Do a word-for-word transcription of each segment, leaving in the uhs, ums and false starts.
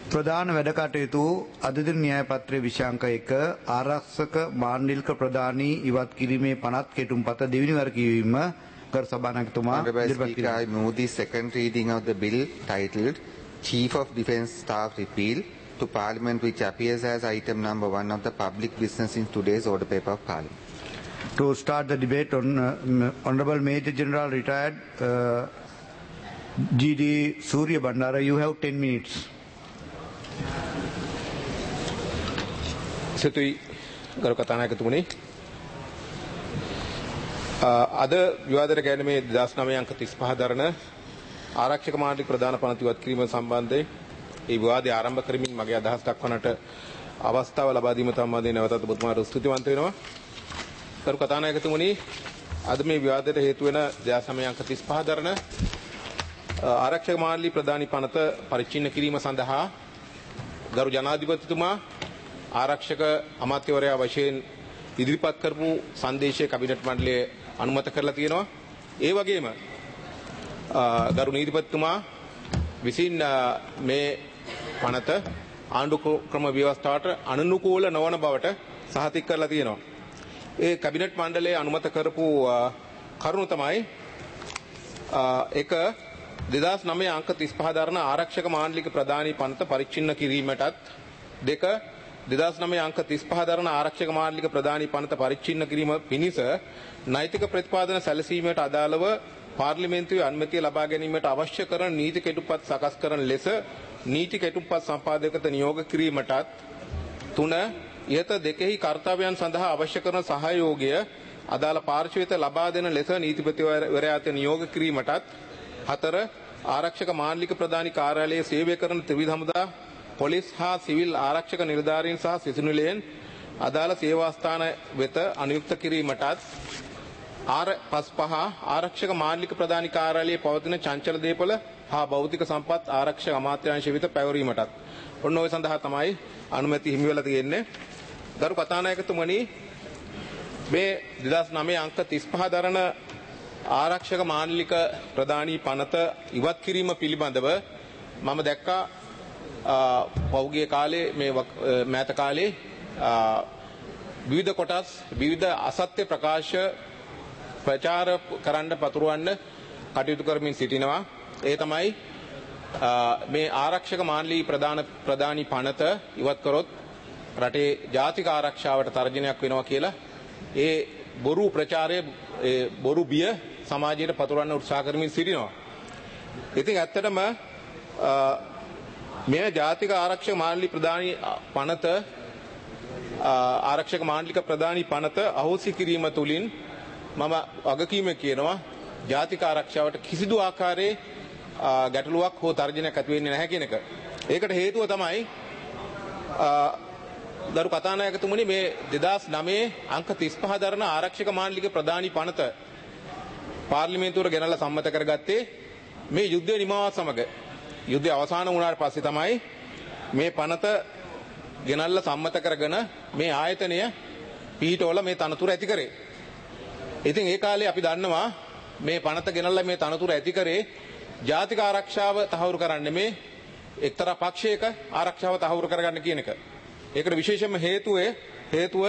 ප්‍රධාන වැඩ කටයුතු අද දින න්‍යාය පත්‍රයේ විෂයාංක එක ආරක්ෂක මාණ්ඩලික ප්‍රධානී ඉවත් කිරීමේ පනත් කෙටුම්පත දෙවෙනි වර කියවීම කර සභානායකතුමා ඉදිරිපත් කිරීම. I move the second reading of the bill titled Chief of Defence Staff Repeal to Parliament, which appears as item number one of the public business in today's order paper of Parliament. To start the debate on uh, Honorable Major General retired uh, G D Surya Bandara, you have ten minutes. සතුයි ගරු කතානායකතුමනි, අද විවාදයට ගැනීමේ දෙදහස් නවය අංක තිස්පහ දරන ආරක්ෂක මාණ්ඩලික ප්‍රධාන පනත ඉවත් කිරීම සම්බන්ධයෙන් ඒ විවාදය ආරම්භ කරමින් මගේ අදහස් දක්වන්නට අවස්ථාව ලබා දීම සම්බන්ධයෙන් නැවතත් ඔබතුමාට ස්තුතිවන්ත වෙනවා. ගරු කතානායකතුමනි, අද මේ විවාදයට හේතු වෙන දෙදහස් නවය අංක තිස්පහ දරන ආරක්ෂක මාණ්ඩලික ප්‍රධානී පනත පරිච්ඡින්න කිරීම සඳහා ගරු ජනාධිපතිතුමා ආරක්ෂක අමාත්‍යවරයා වශයෙන් ඉදිරිපත් කරපු සංදේශය කැබිනට් මණ්ඩලය අනුමත කරලා තියෙනවා. ඒ වගේම ගරු නීතිපතිතුමා විසින් මේ පනත ආණ්ඩු ක්‍රම ව්‍යවස්ථාවට අනුකූල නොවන බවට සහතික කරලා තියෙනවා. ඒ කැබිනට් මණ්ඩලය අනුමත කරපු කරුණු තමයි එක දෙදහස් නවය අංක තිස්පහ දරන ආරක්ෂක මාණ්ඩලික ප්‍රධානී පනත පරිච්ඡින්න කිරීමටත්, දෙක දෙදහස් නවය අංක තිස්පහ දරන ආරක්ෂක මාණ්ඩලික ප්‍රධානී පනත පරිච්ඡින්න කිරීම පිණිස නෛතික ප්‍රතිපාදන සැලසීමට අදාළව පාර්ලිමේන්තුවේ අනුමැතිය ලබා ගැනීමට අවශ්‍ය කරන නීති කෙටුම්පත් සකස් කරන ලෙස නීති කෙටුම්පත් සම්පාදකත නියෝග කිරීමටත්, තුන ඉහත දෙකෙහි කර්තව්‍යයන් සඳහා අවශ්‍ය කරන සහයෝගය අදාළ පාර්ශ්වයට ලබා දෙන ලෙස නීතිපතිවරයාට නියෝග කිරීමටත්, හතර ආරක්ෂක මාණ්ඩලික ප්‍රධානී කාර්යාලයේ සේවය කරන ත්‍රිවිධ හමුදා පොලිස් හා සිවිල් ආරක්ෂක නිලධාරීන් සහ සිසුනිලයන් අදාළ සේවාස්ථාන වෙත අනුයුක්ත කිරීමටත්, ආර පස්පහ ආරක්ෂක මාණ්ඩලික ප්‍රධානී කාර්යාලයේ පවතින චංචල දේපල හා භෞතික සම්පත් ආරක්ෂක අමාත්‍යාංශය වෙත පැවරීමටත්. ඔන්න ඔය සඳහා තමයි අනුමැති හිමි වෙලා තියෙන්නේ. ගරු කතානායකතුමනි, මේ දෙදහස් නවය අංක තිස්පහ දරන ආරක්ෂක මාණ්ඩලික ප්‍රධානී පනත ඉවත් කිරීම පිළිබඳව මම දැක්කා පෞද්ගලික කාලේ මේ මෑත කාලේ විවිධ කොටස් විවිධ අසත්‍ය ප්‍රකාශ ප්‍රචාර කරන්න පතුරවන්න කටයුතු කරමින් සිටිනවා. ඒ තමයි මේ ආරක්ෂක මාණ්ඩලික ප්‍රධාන ප්‍රධානී පනත ඉවත් කරොත් රටේ ජාතික ආරක්ෂාවට තර්ජනයක් වෙනවා කියලා ඒ බොරු ප්‍රචාරයේ ඒ බොරු බිය සමාජයට පතුරවන්න උත්සාහ කරමින් සිටිනවා. ඉතින් ඇත්තටම මේ ජාතික ආරක්ෂක මාණ්ඩලික ප්‍රධානී පනත ආරක්ෂක මාණ්ඩලික ප්‍රධානී පනත අහෝසි කිරීම තුලින් මම වගකීම කියනවා ජාතික ආරක්ෂාවට කිසිදු ආකාරයේ ගැටලුවක් හෝ තර්ජනයක් ඇති වෙන්නේ නැහැ කියන එක. ඒකට හේතුව තමයි දරු කතානායකතුමනි, මේ දෙදහස් නවය අංක තිස්පහ දරන ආරක්ෂක මාණ්ඩලික ප්‍රධානී පනත පාර්ලිමේන්තුවට ගෙනල්ලා සම්මත කරගත්තේ මේ යුද්ධය නිමාව සමග. යුද්ධය අවසන් වුණාට පස්සේ තමයි මේ පනත ගෙනල්ලා සම්මත කරගෙන මේ ආයතනය පිහිටවල මේ තනතුර ඇති කරේ. ඉතින් ඒ කාලේ අපි දන්නවා මේ පනත ගෙනල්ලා මේ තනතුර ඇති කරේ ජාතික ආරක්ෂාව තහවුරු කරන්න, මේ එක්තරා පක්ෂයක ආරක්ෂාව තහවුරු කරගන්න කියන එක. ඒකට විශේෂම හේතුවේ හේතුව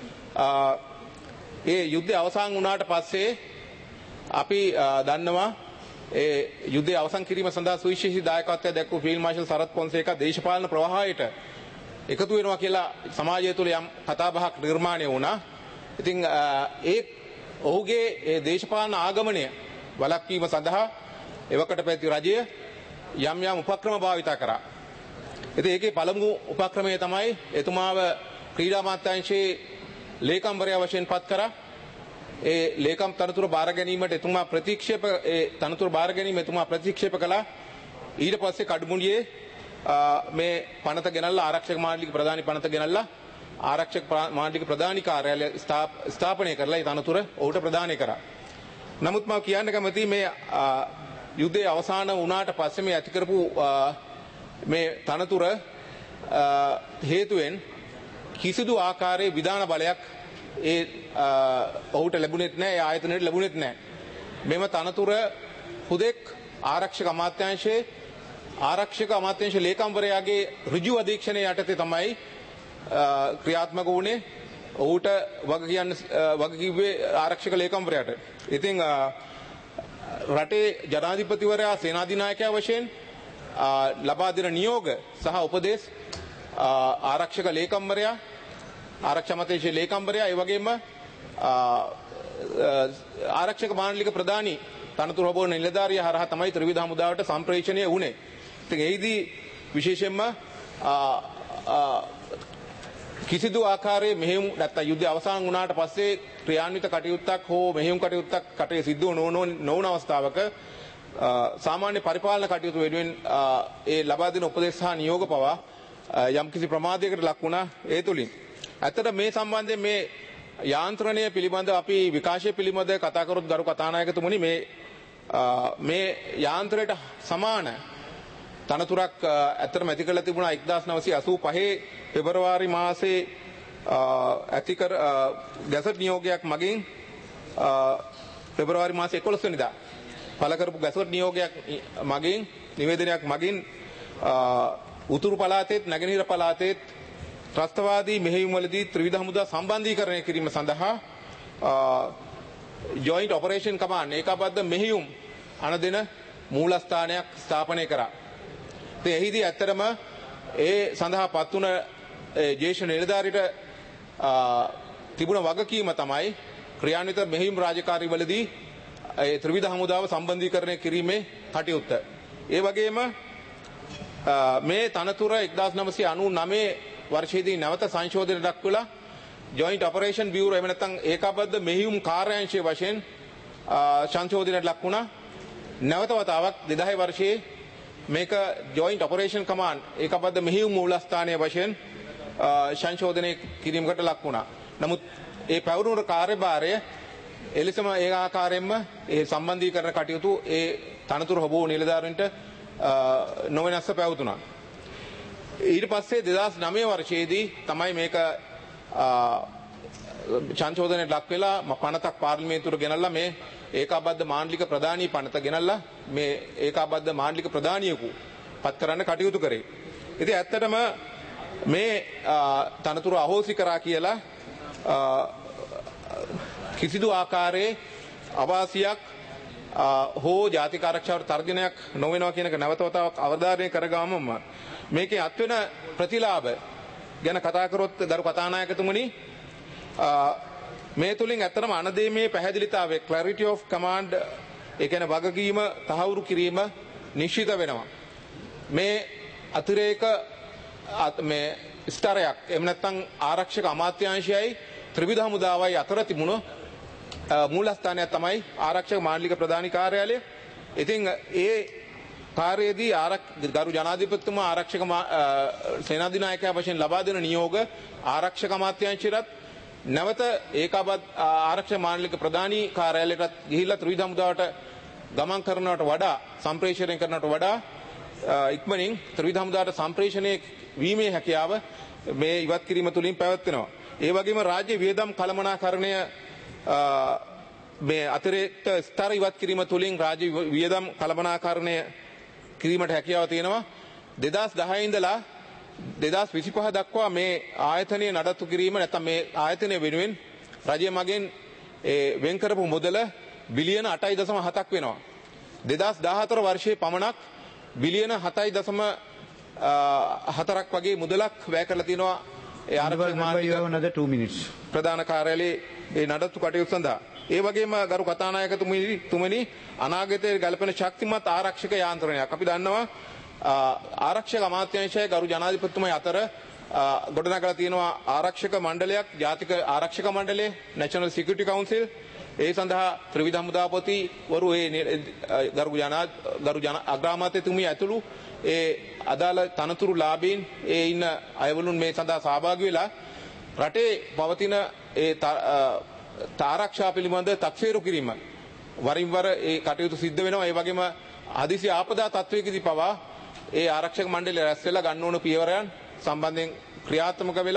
ඒ යුද්ධය අවසන් වුණාට පස්සේ අපි දන්නවා ඒ යුද්ධය අවසන් කිරීම සඳහා සුවිශේෂී දායකත්වයක් දැක්වූ ෆීල්ඩ් මාර්ෂල් සරත් පොන්සේකා දේශපාලන ප්‍රවාහයට එකතු වෙනවා කියලා සමාජය තුළ යම් කතාබහක් නිර්මාණය වුණා. ඉතින් ඒ ඔහුගේ ඒ දේශපාලන ආගමනය වළක්වීම සඳහා එවකට පැවති රජය යම් යම් උපක්‍රම භාවිතා කරා. ඉතින් ඒකේ පළමු උපක්‍රමය තමයි එතුමාව ක්‍රීඩා අමාත්‍යාංශයේ ලේකම්වරයා වශයෙන් පත් කරා. ඒ ලේකම් තනතුර බාර ගැනීමට එතුමා ප්‍රතික්ෂේප ඒ තනතුර බාර ගැනීම එතුමා ප්‍රතික්ෂේප කළා. ඊට පස්සේ කඩමුණියේ මේ පනත ගෙනල්ලා ආරක්ෂක මාණ්ඩලික ප්‍රධානී පනත ගෙනල්ලා ආරක්ෂක මාණ්ඩලික ප්‍රධානී කාර්යාලය ස්ථාපනය කරලා ඒ තනතුර ඔහුට ප්‍රදානය කරා. නමුත් මම කියන්න කැමතියි මේ යුද්ධය අවසන් වුණාට පස්සේ මේ ඇති කරපු මේ තනතුර හේතුවෙන් කිසිදු ආකාරයේ විධාන බලයක් ඒ ඔහුට ලැබුණෙත් නැහැ, ඒ ආයතනයට ලැබුණෙත් නැහැ. මෙම තනතුර හුදෙක් ආරක්ෂක අමාත්‍යාංශයේ ආරක්ෂක අමාත්‍යාංශ ලේකම්වරයාගේ ඍජු අධීක්ෂණය යටතේ තමයි ක්‍රියාත්මක වුණේ. ඔහුට වග කියන්න වග කිව්වේ ආරක්ෂක ලේකම්වරයාට. ඉතින් රටේ ජනාධිපතිවරයා සේනාධිනායකයා වශයෙන් ලබා දෙන නියෝග සහ උපදේශ ආරක්ෂක ලේකම්වරයා ආරක්ෂක අමාත්‍යාංශ ලේකම්වරයා ඒ වගේම ආරක්ෂක මාණ්ඩලික ප්‍රධානී තනතුරු ලබන නිලධාරියා හරහා තමයි ත්‍රිවිධ හමුදාවට සම්ප්‍රේෂණය වුණේ. ඉතින් එහිදී විශේෂයෙන්ම කිසිදු ආකාරයේ මෙහෙයුම් නැත්නම් යුද්ධය අවසන් වුණාට පස්සේ ක්‍රියාන්විත කටයුත්තක් හෝ මෙහෙයුම් කටයුත්තක් කටේ සිද්ධ නොවන අවස්ථාවක සාමාන්‍ය පරිපාලන කටයුතු වෙනුවෙන් ඒ ලබා දෙන උපදෙස් සහ නියෝග පවා යම්කිසි ප්‍රමාදයකට ලක් වුණා ඒ තුලින්. ඇත්තට මේ සම්බන්ධයෙන් මේ යාන්ත්‍රණය පිළිබඳ අපි විකාශය පිළිබඳ කතා කරොත් ගරු කතානායකතුමනි මේ මේ යාන්ත්‍රයට සමාන තනතුරක් ඇත්තටම ඇති කරලා තිබුණා එක්දාස් නවසිය අසූ පහේ පෙබරවාරි මාසයේ ඇති කර ගැසට් නියෝගයක් මගින් පෙබරවාරි මාසයේ එකොළොස් වෙනිදා පළ කරපු ගැසට් නියෝගයක් මගින් නිවේදනයක් මගින් උතුරු පළාතේත් නැගෙනහිර පළාතේත් ත්‍රස්තවාදී මෙහෙයුම් වලදී ත්‍රිවිධ හමුදා සම්බන්ධීකරණය කිරීම සඳහා ජොයින්ට් ඔපරේෂන් කමාන්ඩ් ඒකාබද්ධ මෙහෙයුම් අනදෙන මූලස්ථානයක් ස්ථාපනය කරා. ඉතින් එහිදී ඇත්තටම ඒ සඳහා පත් වුණ ජේෂ්ඨ නිලධාරීට තිබුණ වගකීම තමයි ක්‍රියාන්විත මෙහෙයුම් රාජකාරිවලදී ඒ ත්‍රිවිධ හමුදාව සම්බන්ධීකරණය කිරීමේ කටයුත්ත. ඒ වගේම මේ තනතුර එක්දාස් නවසිය අනූ නවය වර්ෂයේදී නැවත සංශෝධනය දක්වලා ජොයින්ට් ඔපරේෂන් බියුරෝ එහෙම නැත්නම් ඒකාබද්ධ මෙහෙයුම් කාර්යාංශයේ වශයෙන් සංශෝධනයට ලක් වුණා. නැවත වතාවක් දෙදහය වර්ෂයේ මේක ජොයින්ට් ඔපරේෂන් කමාන්ඩ් ඒකාබද්ධ මෙහෙයුම් මූලස්ථානයේ වශයෙන් සංශෝධනය කිරීමකට ලක් වුණා. නමුත් ඒ පැවරුණු කාර්යභාරය එලෙසම ඒ ආකාරයෙන්ම ඒ සම්බන්ධීකරණ කටයුතු ඒ තනතුරු හොබෝ නිලධාරීන්ට නොවෙනස්ව පැවතුණා. ඊට පස්සේ දෙදහස් නවය වර්ෂයේදී තමයි මේක සංශෝධනයට ලක් වෙලා පනතක් පාර්ලිමේන්තුවට ගෙනල්ලා මේ ඒකාබද්ධ මාණ්ඩලික ප්‍රධානී පනත ගෙනල්ලා මේ ඒකාබද්ධ මාණ්ඩලික ප්‍රධානියෙකු පත් කරන්න කටයුතු කරේ. ඉතින් ඇත්තටම මේ තනතුරු අහෝසි කරා කියලා කිසිදු ආකාරයේ අවාසියක් හෝ ජාතික ආරක්ෂාවට තර්ජනයක් නොවෙනවා කියන එක නැවත වතාවක් අවධාරණය කරගාමම මේකේ අත්වෙන ප්‍රතිලාභ ගැන කතා කරොත් ගරු කතානායකතුමනි මේ තුලින් ඇත්තටම අනදීමේ පැහැදිලිතාවය clarity of command ඒ කියන්නේ වගකීම තහවුරු කිරීම නිශ්චිත වෙනවා. මේ අතිරේක මේ ස්තරයක් එහෙම නැත්නම් ආරක්ෂක අමාත්‍යාංශයයි ත්‍රිවිධ හමුදාවයි අතර තිබුණු මූලස්ථානය තමයි ආරක්ෂක මාණ්ඩලික ප්‍රධානී කාර්යාලය. ඉතින් ඒ කාර්යයේදී ගරු ජනාධිපතිතුමා ආරක්ෂක සේනාධිනායකයා වශයෙන් ලබා දෙන නියෝග ආරක්ෂක අමාත්‍යාංශයට නැවත ඒකාබද්ධ ආරක්ෂක මාණ්ඩලික ප්‍රධානී කාර්යාලයටත් ගිහිල්ලා ත්‍රිවිධ හමුදාවට ගමන් කරනවට වඩා සම්ප්‍රේෂණය කරනවට වඩා ඉක්මනින් ත්‍රිවිධ හමුදාවට සම්ප්‍රේෂණය වීමේ හැකියාව මේ ඉවත් කිරීම තුලින් පැවැත්වෙනවා. ඒ වගේම රාජ්‍ය වියදම් කළමනාකරණය මේ අතිරේක ස්තර ඉවත් කිරීම තුලින් රාජ්‍ය වියදම් කළමනාකරණය කිරීමට හැකියාව තියෙනවා. දෙදහස් දහය ඉඳලා දෙදහස් විසිපහ දක්වා මේ ආයතනය නඩත්තු කිරීම නැත්නම් මේ ආයතනය වෙනුවෙන් රජය මගෙන් ඒ වෙන් කරපු මුදල බිලියන අටයි දශම හතක් වෙනවා. දෙදහස් දාහතර වර්ෂයේ පමණක් බිලියන හතයි දශම හතරක් වගේ මුදලක් වැය කරලා තිනවා ඒ ආරක්ෂක මාණ්ඩලික ප්‍රධාන කාර්යාලයේ ඒ නඩත්තු කටයුතු සඳහා. ඒ වගේම ගරු කතානායකතුමනි අනාගතයේ ගැලපෙන ශක්තිමත් ආරක්ෂක යාන්ත්‍රණයක් අපි දන්නවා ආරක්ෂක අමාත්‍යාංශය ගරු ජනාධිපතිතුමා අතර ගොඩනගලා තියෙනවා ආරක්ෂක මණ්ඩලයක් ජාතික ආරක්ෂක මණ්ඩලය National Security Council. ඒ සඳහා ත්‍රිවිධ හමුදාපති වරු ඒ ගරු ජනා ගරු ජන අග්‍රාමාත්‍යතුමිය ඇතුළු ඒ අදාළ තනතුරු ලාභීන් ඒ ඉන්න අයවලුන් මේ සඳහා සහභාගී වෙලා රටේ පවතින ඒ තාරක්ෂා පිළිබඳ තක්සේරු කිරීම වරින් වර ඒ කටයුතු සිද්ධ වෙනවා. ඒ වගේම හදිසි ආපදා තත්වයකදී පවා ඒ ආරක්ෂක මණ්ඩලය රැස් වෙලා ගන්න ඕන පියවරයන් සම්බන්ධයෙන් ක්‍රියාත්මක වෙලා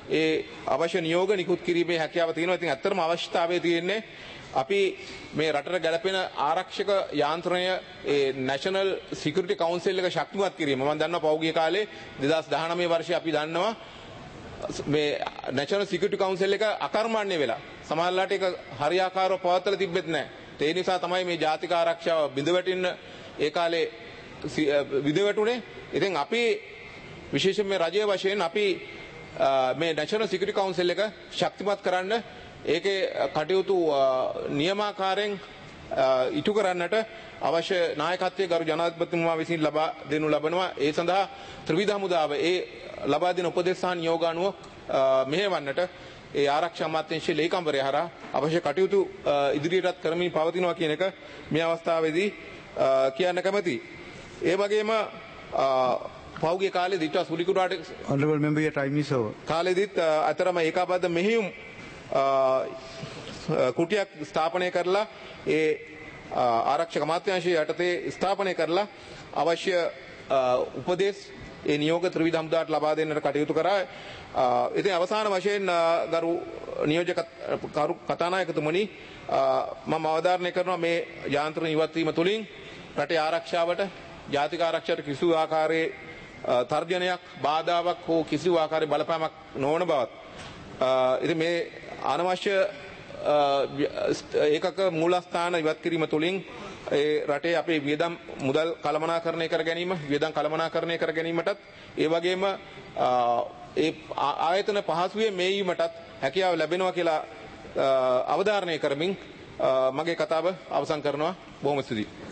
ඒ අවශ්‍ය නියෝග නිකුත් කිරීමේ හැකියාව තියෙනවා. ඉතින් ඇත්තටම අවශ්‍යතාවය තියෙන්නේ අපි මේ රටට ගැලපෙන ආරක්ෂක යාන්ත්‍රණය ඒ National Security Council එක ශක්තිමත් කිරීම. මම දන්නවා පෞගිය කාලේ දෙදාස් දහනවය වර්ෂයේ අපි දන්නවා මේ National Security Council එක අකර්මණ්‍ය වෙලා සමහරලාට ඒක හරියාකාරව පවත්වලා තිබෙත් නැහැ. ඒ නිසා තමයි මේ ජාතික ආරක්ෂාව බිඳවැටෙන්න ඒ කාලේ විදවැටුනේ. ඉතින් අපි විශේෂයෙන් මේ රජයේ වශයෙන් අපි මේ National Security Council එක ශක්තිමත් කරන්න ඒකේ කටයුතු නියමාකාරයෙන් ඉටු කරන්නට අවශ්‍ය නායකත්වයේ ගරු ජනාධිපතිතුමා විසින් ලබා දෙනු ලබනවා. ඒ සඳහා ත්‍රිවිධ හමුදාව ඒ ලබා දෙන උපදෙස් සහ නියෝග අනුව මෙහෙවන්නට ඒ ආරක්ෂා අමාත්‍යාංශයේ ලේකම්වරයා හරහා අවශ්‍ය කටයුතු ඉදිරියටත් කරමින් පවතිනවා කියන එක මේ අවස්ථාවේදී කියන්න කැමතියි. ඒ වගේම පෞගිය කාලේ දිට්ඨා සුලිකුඩාට honorable member your time is over. කාලෙදිත් අතරම ඒකාබද්ධ මෙහෙයුම් කුටියක් ස්ථාපනය කරලා ඒ ආරක්ෂක අමාත්‍යාංශය යටතේ ස්ථාපනය කරලා අවශ්‍ය උපදෙස් ඒ නියෝග ත්‍රිවිධ හමුදාට ලබා දෙන්නට කටයුතු කරා. ඉතින් අවසාන වශයෙන් ගරු නියෝජක කරු කතානායකතුමනි මම අවධාරණය කරනවා මේ යාන්ත්‍රණ ඉවත් වීම තුළින් රටේ ආරක්ෂාවට ජාතික ආරක්ෂාවට කිසිදු ආකාරයේ තර්ජනයක් බාධාවක් හෝ කිසිදු ආකාරයේ බලපෑමක් නොවන බවත් ඉතින් මේ අනවශ්‍ය ඒකක මූලස්ථාන ඉවත් කිරීම තුළින් ඒ රටේ අපේ වියදම් මුදල් කළමනාකරණය කර ගැනීම වියදම් කළමනාකරණය කර ගැනීමටත් ඒ වගේම ඒ ආයතන පහසුවේ මේවීමටත් හැකියාව ලැබෙනවා කියලා අවධාරණය කරමින් මගේ කතාව අවසන් කරනවා. බොහොම ස්තුතියි.